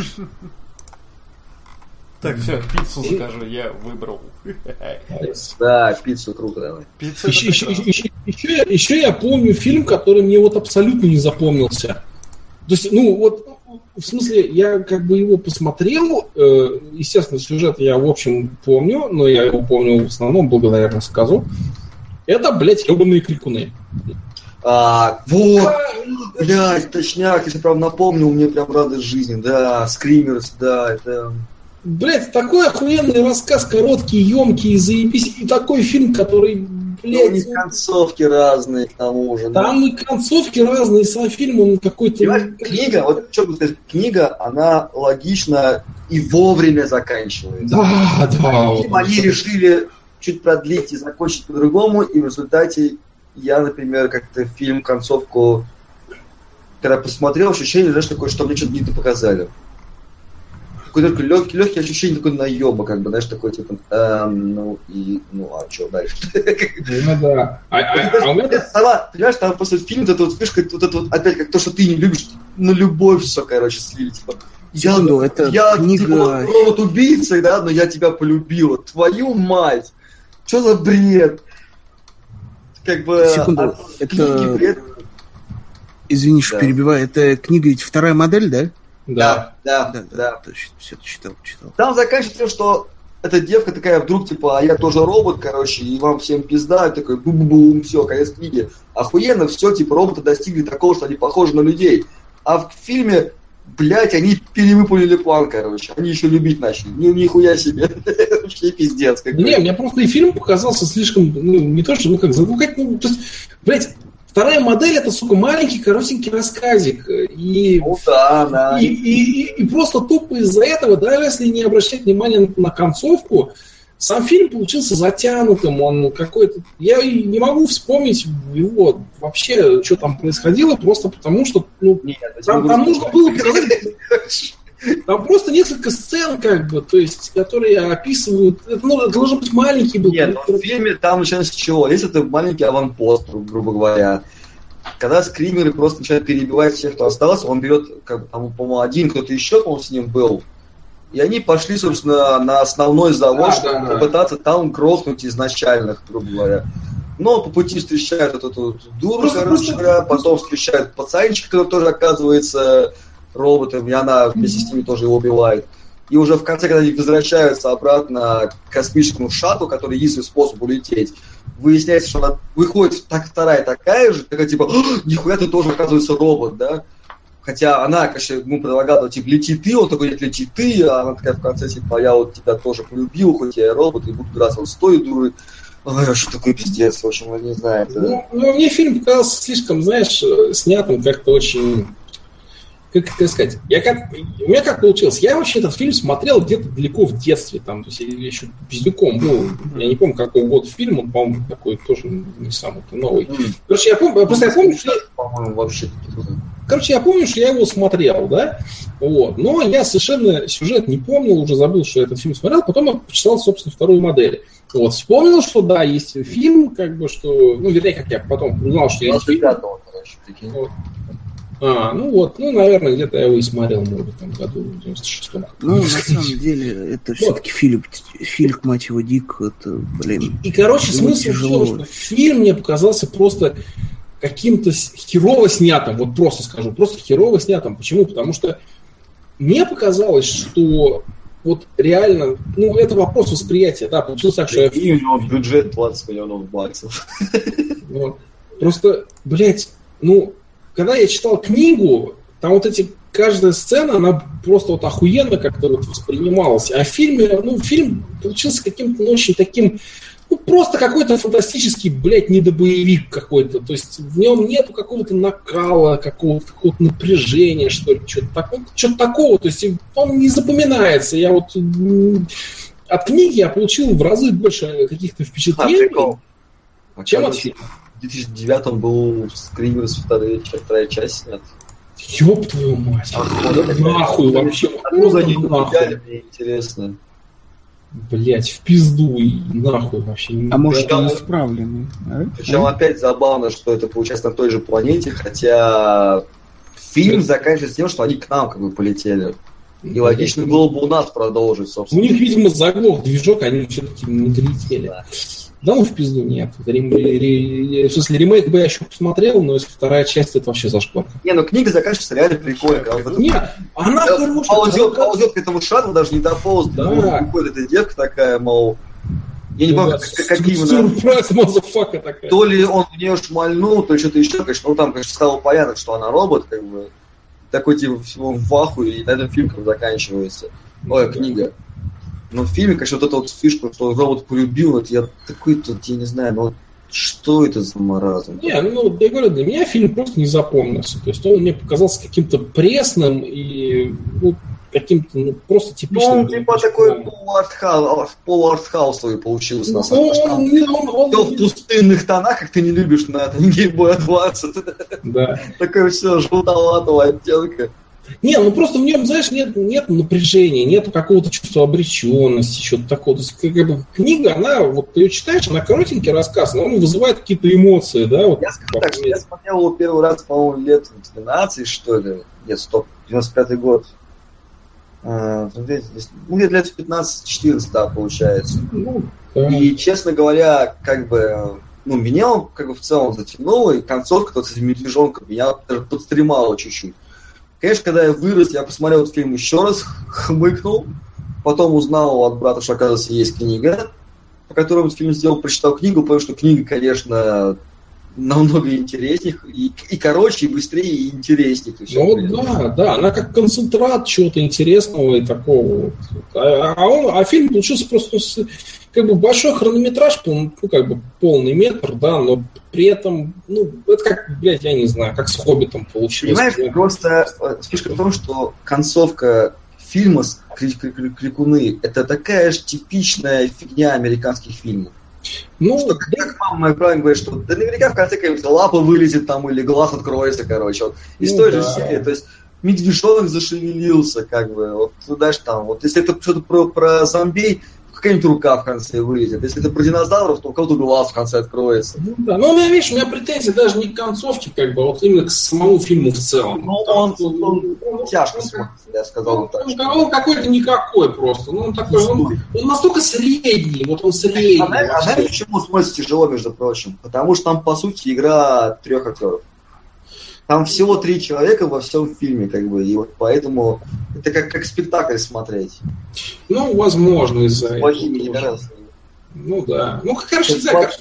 Так, все, пиццу закажу, я выбрал. Да, пиццу круто давай. Еще я помню фильм, который мне вот абсолютно не запомнился. То есть, ну вот, в смысле, я как бы его посмотрел, естественно, сюжет я в общем помню, но я его помню в основном благодаря рассказу. Это, блядь, ебаные крикуны. Вот, блядь, точняк, если прям напомнил, мне прям радость жизни, да, Скримерс, да, это... Блядь, такой охуенный рассказ, короткий, емкий, заебись, и такой фильм, который, блядь... Ну, у них концовки разные, к тому же. Там и концовки разные, сам фильм, он какой-то... Понимаешь, книга, вот что бы сказать, книга, она логично и вовремя заканчивается. Да. Они решили чуть продлить и закончить по-другому, и в результате я, например, как-то фильм, концовку, когда посмотрел, ощущение, знаешь, такое, что мне что-то не показали. Какое-то легкие ощущения, такой наеба, как бы, знаешь, такой, типа, а что дальше? Ну да. Понимаешь, там после фильма вот эта вот фишка, вот это вот, опять, как то, что ты не любишь, на любовь все, короче, слили, типа. Я книга... типа, робот-убийцей, да, но я тебя полюбила. Твою мать! Что за бред? Как бы... Секунду, это... Извини, что перебиваю, это книга ведь «Вторая модель», да? Да. Точно, все читал. Там заканчивается тем, что эта девка такая вдруг, типа, а я тоже робот, короче, и вам всем пизда, и такой бум-бум, все, конец книги. Охуенно, все, типа, роботы достигли такого, что они похожи на людей. А в фильме, блядь, они перевыполнили план, короче. Они еще любить начали. Нихуя себе. Вообще пиздец. Не, мне просто и фильм показался слишком, не то, что, то есть, блядь, «Вторая модель» — это, сука, маленький, коротенький рассказик. И просто тупо из-за этого, даже если не обращать внимания на концовку, сам фильм получился затянутым, он какой-то... Я не могу вспомнить его вообще, что там происходило, просто потому что, там нужно было показать... Там просто несколько сцен, как бы, то есть, которые описывают... Это должен быть маленький был. Нет, в фильме там начинается с чего? Если это маленький аванпост, грубо говоря. Когда скримеры просто начинают перебивать всех, кто остался, он берет, как бы, там, по-моему, один, кто-то еще, по-моему, с ним был. И они пошли, собственно, на основной завод, чтобы попытаться там грохнуть изначальных, грубо говоря. Но по пути встречают эту дуру, короче говоря, потом встречают пацанчика, который тоже оказывается роботом, и она вместе с ними тоже его убивает. И уже в конце, когда они возвращаются обратно к космическому шаттлу, который единственный способ улететь, выясняется, что она выходит вторая такая же, такая типа, нихуя ты тоже, оказывается, робот, да? Хотя она, конечно, ему предлагала, типа, лети ты, он такой, нет, лети ты, а она такая в конце, типа, я вот тебя тоже полюбил, хоть я робот, и буду драться вот с той дурой. Ой, что такое пиздец, в общем, я не знаю. Это... мне фильм показался слишком, знаешь, снятым как-то очень... Как это сказать? У меня как получилось? Я вообще этот фильм смотрел где-то далеко в детстве, там, то есть я еще пиздюком был. Я не помню, какого года фильм, он, по-моему, такой тоже не самый новый. Короче, я помню, что... По-моему, вообще короче, я помню, что я его смотрел, да, вот, но я совершенно сюжет не помнил, уже забыл, что я этот фильм смотрел, потом я почитал, собственно, вторую модель. Вот, вспомнил, что да, есть фильм, как бы, что, ну, вернее, как я потом узнал, что есть фильм. Вот. Наверное, где-то я его и смотрел, может быть, там, году в 96-м. Ну, на самом деле, это все-таки Филипп, мать его, Дик, это, блин. И короче, смысл в том, что фильм мне показался просто каким-то херово снятым, вот просто скажу, просто херово снятым. Почему? Потому что мне показалось, что вот реально, ну, это вопрос восприятия, да, получилось так, что и у него бюджет 20 миллионов баксов. Вот. Просто, блядь, ну, когда я читал книгу, там вот эти, каждая сцена, она просто вот охуенно как-то вот воспринималась. А в фильме, ну, фильм получился каким-то, ну, очень таким, ну, просто какой-то фантастический, блядь, недобоевик какой-то. То есть в нем нету какого-то накала, какого-то напряжения, что ли, что-то такого. То есть он не запоминается. Я вот от книги я получил в разы больше каких-то впечатлений, чем от фильма. В 2009-м был Скримерс вторая часть снят. Ёб твою мать. Нахуй вообще. Откуда они взяли, мне интересно. Блять, в пизду и нахуй вообще. А может, они исправлены? Причем опять забавно, что это получается на той же планете, хотя фильм заканчивается тем, что они к нам как бы полетели. И логично было бы у нас продолжить, собственно. У них, видимо, заглох движок, они все-таки не долетели. Да ну в пизду нет. В смысле, ремейк бы я еще посмотрел, но если вторая часть, это вообще зашквар. Не, ну книга заканчивается реально прикольно. Нет, она хорошая. Ползет к этому шатлу, даже не дополз. Да. Приходит эта девка такая, мол... Я не помню, как именно... Сюрприз, мазафака такая. То ли он в нее шмальнул, то ли что-то еще, конечно. Ну там, конечно, стало понятно, что она робот, как бы. Такой, типа, всего в ахуе, и на этом фильм как заканчивается. Ой, книга. Но в фильме, конечно, вот эта вот фишка, что робот полюбил, это я такой тут, я не знаю, ну что это за маразм? Не, ну, я говорю, для меня фильм просто не запомнился. То есть он мне показался каким-то пресным и, ну, каким-то, ну, просто типичным. Ну, он типа такой полуартхаусовый получился, на самом деле. Он в пустынных тонах, как ты не любишь на этом Game Boy Advance. Да. Такое все желтоватого оттенка. Не, ну просто в нем, знаешь, нет напряжения, нет какого-то чувства обреченности, что-то такого. То есть, как бы, книга, она, вот ты ее читаешь, она коротенький рассказ, но он вызывает какие-то эмоции, да? Вот, я скажу так, что я смотрел его первый раз, по-моему, лет 12, что ли. Нет, стоп, 95-й год. Ну, где-то лет 15-14, да, получается. Ну, да. И, честно говоря, как бы, ну, меня он, как бы, в целом затянул, и концовка с этим медвежонком меня даже подстремала чуть-чуть. Конечно, когда я вырос, я посмотрел этот фильм еще раз, хмыкнул, потом узнал от брата, что, оказывается, есть книга, по которой этот фильм сделал, прочитал книгу, потому что книга, конечно, намного интереснее, и короче, и быстрее, и интереснее. Ну да, она как концентрат чего-то интересного и такого. А фильм получился просто как бы большой хронометраж, ну, как бы полный метр, да, но при этом, ну, это как, блядь, я не знаю, как с «Хоббитом» получилось. Понимаешь, просто фишка в том, что концовка фильма «Крикуны» — это такая же типичная фигня американских фильмов. Ну, что, как мама моя правильно говорит, что да наверняка в конце какая-нибудь лапа вылезет там или глаз откроется, короче. Вот. Из той же серии, то есть медвежонок зашевелился, как бы, вот, знаешь, там, вот, если это что-то про зомбей, какая-нибудь рука в конце вылезет. Если это про динозавров, то у кого-то глаз в конце откроется. Ну, да. Ну, у меня, видишь, у меня претензии даже не к концовке, как бы, а вот именно к самому фильму в целом. Ну, он тяжко смотрится, я сказал так. Он какой-то никакой просто. Ну, он такой, он настолько средний, вот он средний. А знаешь, почему смотрится тяжело, между прочим? Потому что там, по сути, игра 3 актеров. Там всего 3 человека во всем фильме, как бы, и вот поэтому это как спектакль смотреть. Ну, возможно, из-за этого. Плохими играми. Ну да. Ну, хорошо, не знаю,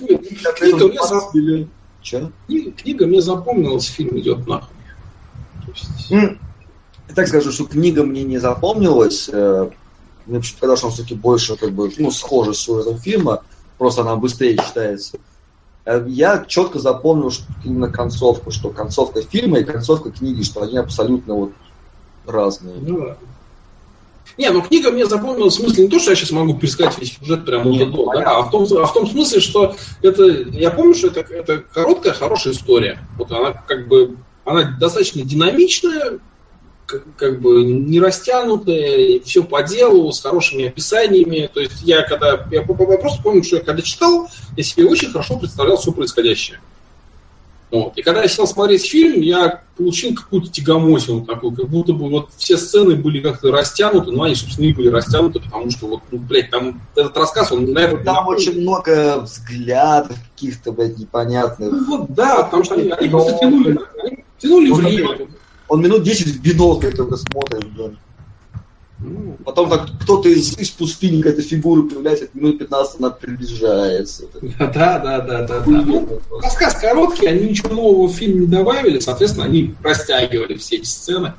книга мне запомнилась, фильм идет нахуй. Я так скажу, что книга мне не запомнилась. Мне почему-то казалось, что она все-таки больше, как бы, ну, схожа с сюжетом фильма, просто она быстрее читается. Я четко запомнил что именно концовку, что концовка фильма и концовка книги, что они абсолютно вот разные. Ну, не, ну книга мне запомнилась в смысле не то, что я сейчас могу пересказать весь сюжет прямо а в том смысле, что это, я помню, что это короткая, хорошая история. Вот она как бы, она достаточно динамичная, как бы не растянутая, все по делу, с хорошими описаниями. То есть я просто помню, что я когда читал, я себе очень хорошо представлял все происходящее. Вот. И когда я сел смотреть фильм, я получил какую-то тягомотину такую, как будто бы вот все сцены были как-то растянуты, но они, собственно, не были растянуты, потому что вот, там этот рассказ, он, наверное... Там очень много взглядов каких-то, непонятных. Ну вот, да, потому что они просто тянули время. Он минут 10 в бинокль только смотрит, да. Потом так кто-то из пустыни, какая-то фигура появляется, минут 15 она приближается. Да. Ну, рассказ короткий, они ничего нового в фильм не добавили, соответственно, они растягивали все эти сцены.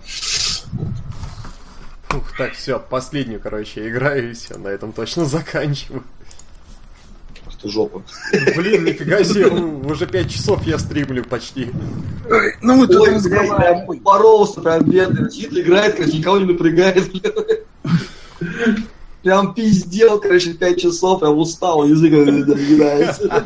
Так, все, последнюю, играю, и все, на этом точно заканчиваю. Жопа. Блин, нифига себе, уже 5 часов я стримлю почти. Ну мы тут прям боролся, прям бедный, сидит, играет, никого не напрягает. Прям пиздел, 5 часов, прям устал, язык набирается.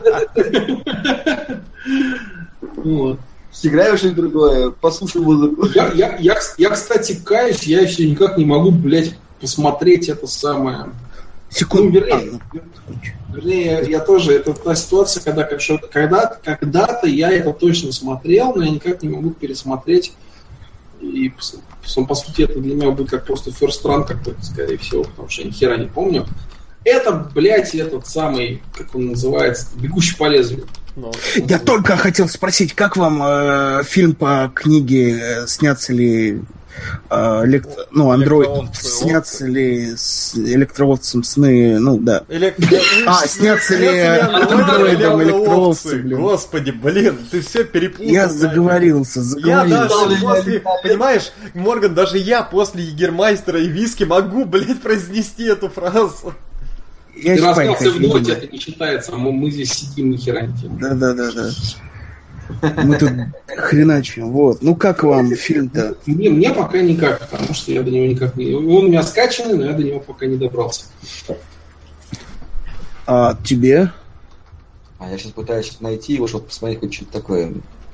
Вот. Сыграешь что-нибудь другое, послушай музыку. Я, кстати, каюсь, я все никак не могу, посмотреть это самое... Секунду. Вернее, я тоже, это та ситуация, когда-то я это точно смотрел, но я никак не могу пересмотреть. И, по сути, это для меня будет как просто first run какой-то, скорее всего, потому что я ни хера не помню. Это, этот самый, как он называется, «Бегущий по лезвию». Я только хотел спросить, как вам фильм по книге, снятся ли... андроид, снятся ли с электроовцем сны, снятся ли андроидом электроовцы, Господи, блин, ты все перепутал. Я заговорился. Я даже после, понимаешь, Морган, даже я после Егермайстера и виски могу, произнести эту фразу. Ты раскался в ноте, это не считается, а мы здесь сидим ни хера не делаем. Да. Мы тут хреначим, вот. Ну как вам фильм-то? Мне пока никак, потому что я до него никак не... Он у меня скачанный, но я до него пока не добрался. А тебе? Я сейчас пытаюсь найти его, чтобы посмотреть хоть что-то такое.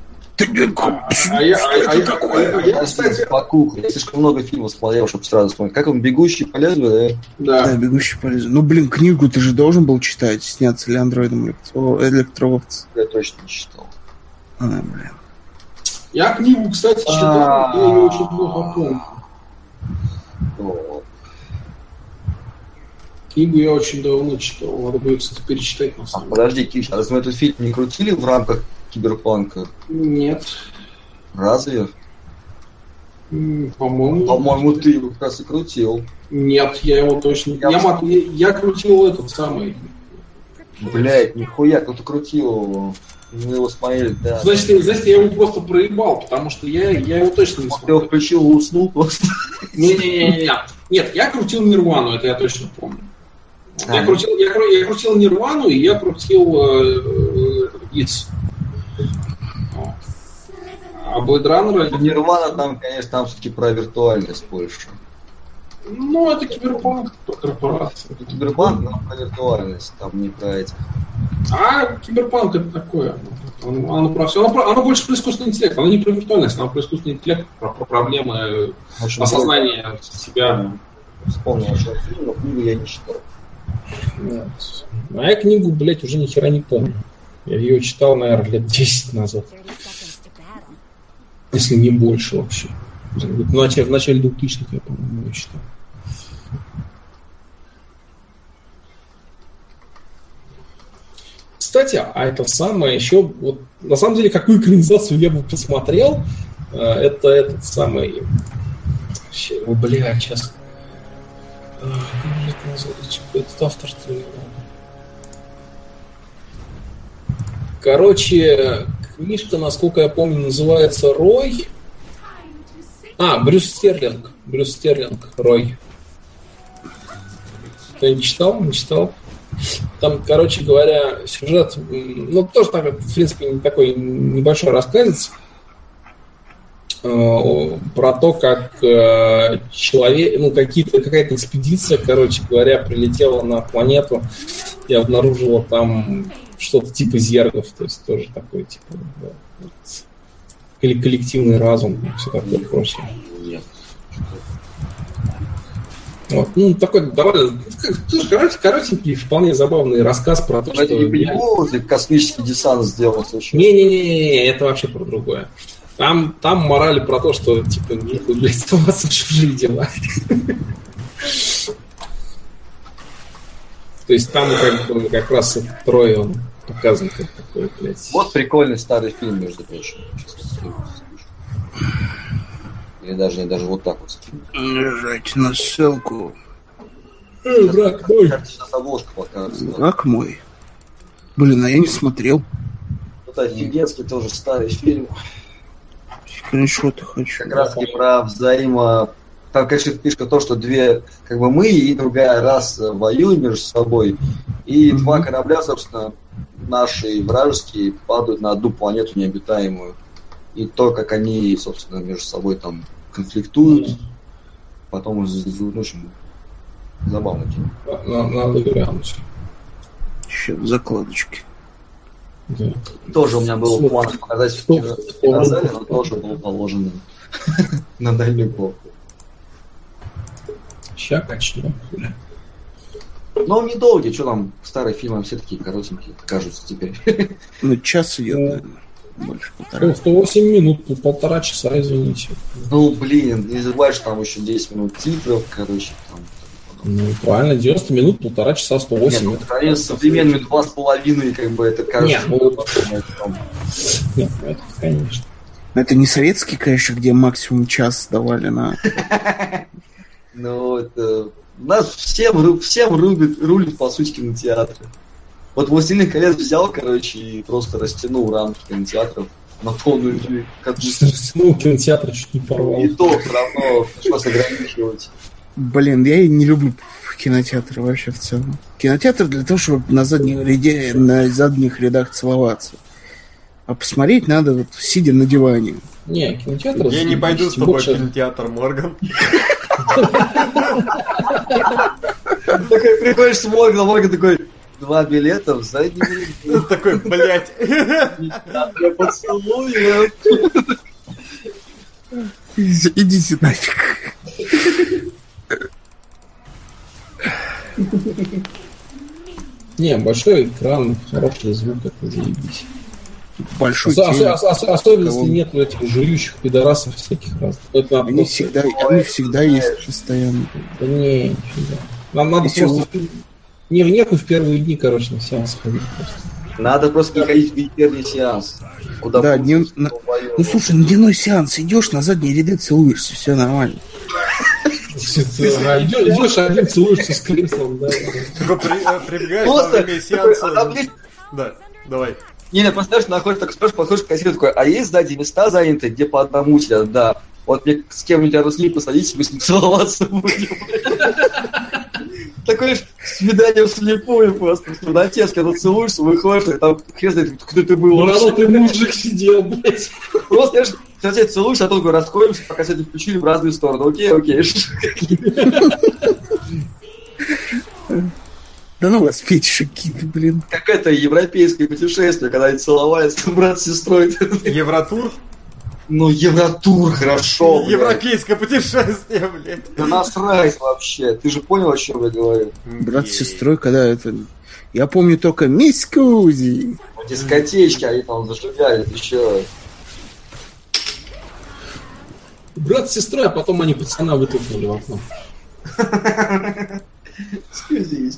Я, кстати... Я слишком много фильмов смотрел, чтобы сразу смотреть. Как он, «Бегущий по лезвию», да? Да, «Бегущий по лезвию». Книгу ты же должен был читать, снятся ли андроидом электроовцы. Я точно не читал. Блин. Я книгу, кстати, читал, я ее очень плохо помню. Книгу я очень давно читал, надо бы ее, кстати, перечитать на самом деле. Подожди, Киш, а разве мы этот фильм не крутили в рамках Киберпанка? Нет. Разве? По-моему. По-моему, ты его как раз и крутил. Нет, я его точно... Я крутил этот самый... Блять, нихуя, кто-то крутил его. Мы его смотрели, да. Значит, я его просто проебал, потому что я его точно не смотрел. Я включил и уснул просто. Не. Нет, я крутил Нирвану, это я точно помню. Я крутил Нирвану, и я крутил Итс. А Blade Runner... Нирвана там, конечно, там все-таки про виртуальность больше. Ну, это киберпанк, корпорация. Киберпанк, но про виртуальность, там не про эти. А киберпанк это такое. Оно про все. Оно больше про искусственный интеллект. Оно не про виртуальность, оно про искусственный интеллект, про проблемы осознания себя. Вспомнил, что фильм, но книгу я не читал. А я книгу, уже ни хера не помню. Я ее читал, наверное, лет 10 назад. Если не больше вообще. В начале 2000-х я, по-моему, ее читал. Кстати, а это самое еще... Вот, на самом деле, какую экранизацию я бы посмотрел, это этот самый... Сейчас... Как же это называется? Этот автор-то... Короче, книжка, насколько я помню, называется «Рой». Брюс Стерлинг, «Рой». Ты не читал? Не читал? Там, короче говоря, сюжет, тоже так, в принципе, такой небольшой рассказец про то, как человек, какая-то экспедиция, короче говоря, прилетела на планету и обнаружила там что-то типа зергов, то есть тоже такой, типа, да, коллективный разум и все такое прочее. Нет. Вот. Ну, такой довольно коротенький, вполне забавный рассказ про то, что... Я не понимаю, космический десант сделал случайно. Не-не-не, это вообще про другое. Там мораль про то, что, типа, нехуй, блядь, оставаться в чужие дела. То есть там как раз трое он показан как такой, блядь. Вот прикольный старый фильм, между прочим. Или даже вот так вот скину. Нажать на ссылку. Враг мой. Сейчас обложка покажется. Враг мой. Блин, а я не смотрел. Это офигенский тоже старый фильм. Конечно, ты хочу. Как раз таки про Там, конечно, фишка то, что две, как бы мы и другая раса воюют между собой. И два корабля, собственно, наши вражеские, падают на одну планету необитаемую. И то, как они, собственно, между собой там конфликтуют, потом, в общем, забавно. Надо глянуть. Еще закладочки. Да. Тоже у меня был план показать в кинозале, но тоже был положен на дальнюю полку. Ща качнем. Но он недолгий, что там, старые фильмы все такие коротенькие, кажутся теперь. Ну, час идет, наверное. Больше полтора. 108 минут, полтора часа, извините. Ну, блин, не забывай, что там еще 10 минут титров, короче, там. Ну, правильно, 90 минут, полтора часа, 108. Нет, ну, современными 2,5, как бы, это кажется. Нет, ну, нет, это, конечно. Это не советский, конечно, где максимум час давали на... Ну, это... Нас всем рулит, по сути, кинотеатры. Вот «Властелин колец» взял, короче, и просто растянул рамки кинотеатров на полную... Растянул кинотеатр, чуть не порвал. И то все равно пришлось ограничивать. Блин, я не люблю кинотеатры вообще в целом. Кинотеатр для того, чтобы на задних рядах целоваться. А посмотреть надо вот сидя на диване. Не, кинотеатр... Я не пойду с тобой в кинотеатр, Морган. Такой приходишь с Морганом, Морган такой: 2 билета в задний ряд. Такой, блядь. Я поцелую. Идите нафиг. Не, большой экран, хороший звук, это заебись. Большой Особенно, если нет этих жующих пидорасов всяких разных. Они всегда есть постоянно. Да не, нифига. Нам надо просто... Нету в первые дни, короче, на сеанс ходить просто. Надо просто не ходить в вечерний сеанс. Куда да, ну слушай, на дневной сеанс идешь, на задние ряды целуешься, все нормально. Идешь один, целуешься с креслом, да. Прибегаешь во время сеанса. Да, давай. Не, просто находишь, так спрашиваешь, подходишь к кассиру такой: а есть сзади места заняты, где по одному сидят? Да. Вот мне с кем-нибудь русские посадить, мы с ним целоваться будем. Такое свидание вслепую просто. В темноте, когда целуешься, выходишь, и там хрен знает, кто ты был. Ну, ты мужик сидел, блядь. Просто, знаешь, в темноте целуешься, а то такой расходимся, пока все это включили в разные стороны. Окей. Да ну вас, Петя, какие-то, блин. Как это европейское путешествие, когда они целовались, брат с сестрой. Евротур? Ну, Евротур, хорошо, блядь. Европейское путешествие, блядь. Да насрать вообще. Ты же понял, о чем я говорю? Брат с сестрой, когда это... Я помню только «Мисс Кузи». Дискотечки, они там зажигали, ты чё? Брат с сестрой, а потом они пацана вытолкнули в окно. Скузи.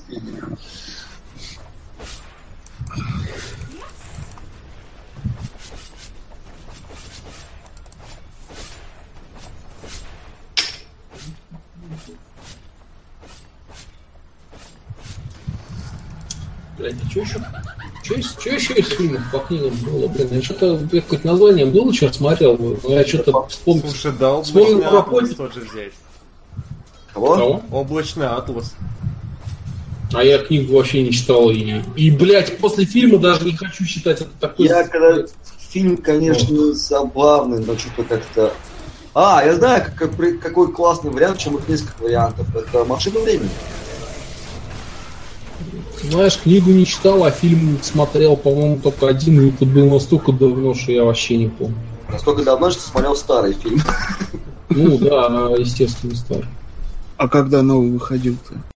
Блядь, а что еще из фильмов по книгам было? Блин, я что-то какое-то название было, что смотрел. Я что-то вспомнил. Слушай, да, облачный атлас тот же взять. Кого? Облачный атлас. А я книгу вообще не читал. И, блядь, после фильма даже не хочу читать. Это такой... Фильм, конечно, забавный, но что-то как-то... я знаю, какой классный вариант, чем их несколько вариантов. Это «Машина времени». Знаешь, книгу не читал, а фильм смотрел, по-моему, только один, и это было настолько давно, что я вообще не помню. Насколько давно же ты смотрел старый фильм? Ну да, естественно, старый. А когда новый выходил-то?